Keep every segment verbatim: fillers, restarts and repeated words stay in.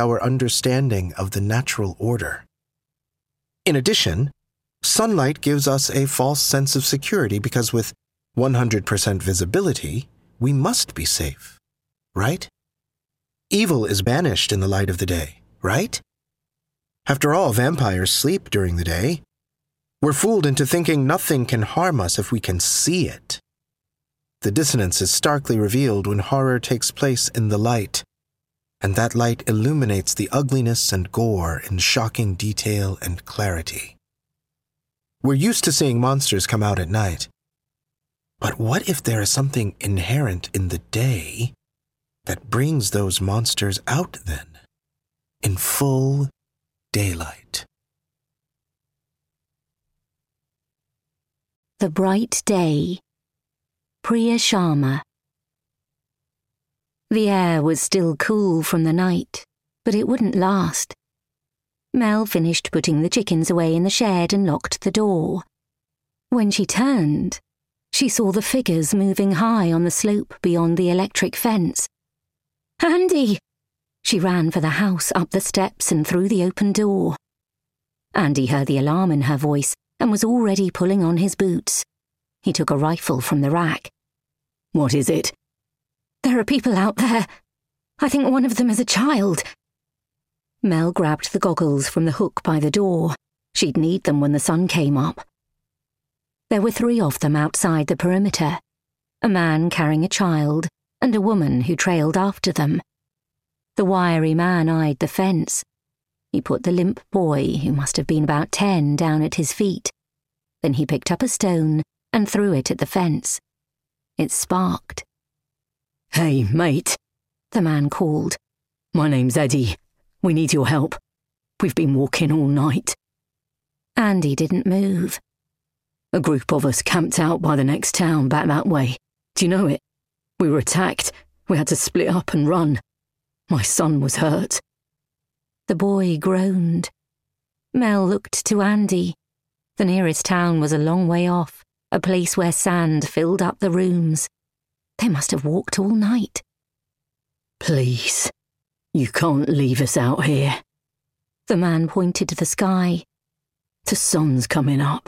our understanding of the natural order. In addition, sunlight gives us a false sense of security because with one hundred percent visibility, we must be safe, right? Evil is banished in the light of the day, right? After all, vampires sleep during the day. We're fooled into thinking nothing can harm us if we can see it. The dissonance is starkly revealed when horror takes place in the light, and that light illuminates the ugliness and gore in shocking detail and clarity. We're used to seeing monsters come out at night. But what if there is something inherent in the day that brings those monsters out then, in full daylight? The Bright Day. Priya Sharma. The air was still cool from the night, but it wouldn't last. Mel finished putting the chickens away in the shed and locked the door. When she turned, she saw the figures moving high on the slope beyond the electric fence. "Andy!" She ran for the house, up the steps and through the open door. Andy heard the alarm in her voice and was already pulling on his boots. He took a rifle from the rack. "What is it?" "There are people out there. I think one of them is a child." Mel grabbed the goggles from the hook by the door. She'd need them when the sun came up. There were three of them outside the perimeter, a man carrying a child and a woman who trailed after them. The wiry man eyed the fence. He put the limp boy, who must have been about ten, down at his feet. Then he picked up a stone and threw it at the fence. It sparked. "Hey, mate," the man called. "My name's Eddie. We need your help. We've been walking all night." Andy didn't move. "A group of us camped out by the next town back that way. Do you know it? We were attacked. We had to split up and run. My son was hurt." The boy groaned. Mel looked to Andy. The nearest town was a long way off, a place where sand filled up the rooms. They must have walked all night. "Please, you can't leave us out here." The man pointed to the sky. "The sun's coming up."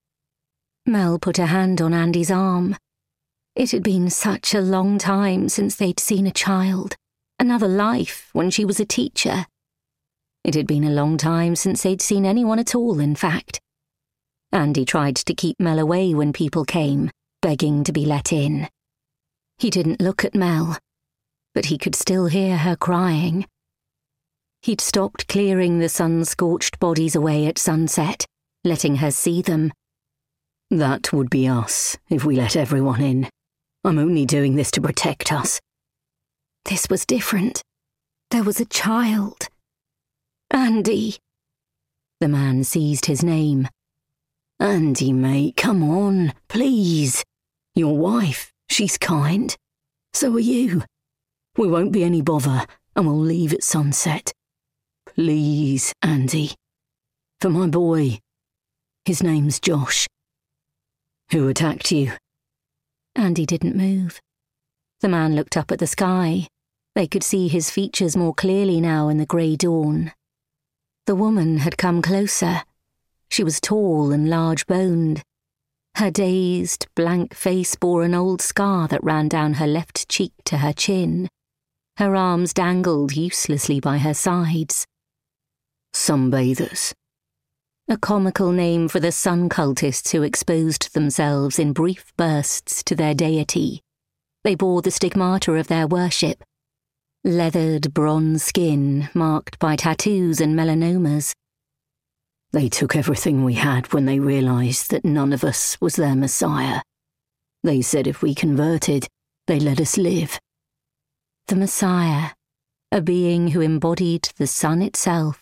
Mel put a hand on Andy's arm. It had been such a long time since they'd seen a child, another life when she was a teacher. It had been a long time since they'd seen anyone at all, in fact. Andy tried to keep Mel away when people came, begging to be let in. He didn't look at Mel, but he could still hear her crying. He'd stopped clearing the sun-scorched bodies away at sunset, letting her see them. "That would be us, if we let everyone in. I'm only doing this to protect us." This was different. There was a child. "Andy." The man seized his name. "Andy, mate, come on, please. Your wife, she's kind. So are you. We won't be any bother, and we'll leave at sunset. Please, Andy. For my boy. His name's Josh." "Who attacked you?" Andy didn't move. The man looked up at the sky. They could see his features more clearly now in the grey dawn. The woman had come closer. She was tall and large-boned. Her dazed, blank face bore an old scar that ran down her left cheek to her chin. Her arms dangled uselessly by her sides. "Sunbathers." A comical name for the sun cultists who exposed themselves in brief bursts to their deity. They bore the stigmata of their worship. Leathered bronze skin marked by tattoos and melanomas. "They took everything we had when they realised that none of us was their Messiah. They said if we converted, they'd let us live." The Messiah, a being who embodied the sun itself.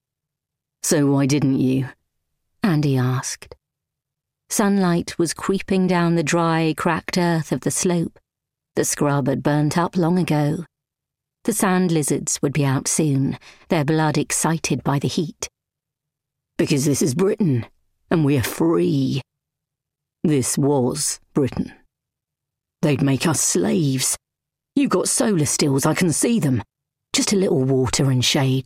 "So why didn't you?" Andy asked. Sunlight was creeping down the dry, cracked earth of the slope. The scrub had burnt up long ago. The sand lizards would be out soon, their blood excited by the heat. "Because this is Britain, and we're free." "This was Britain. They'd make us slaves. You got solar stills, I can see them. Just a little water and shade,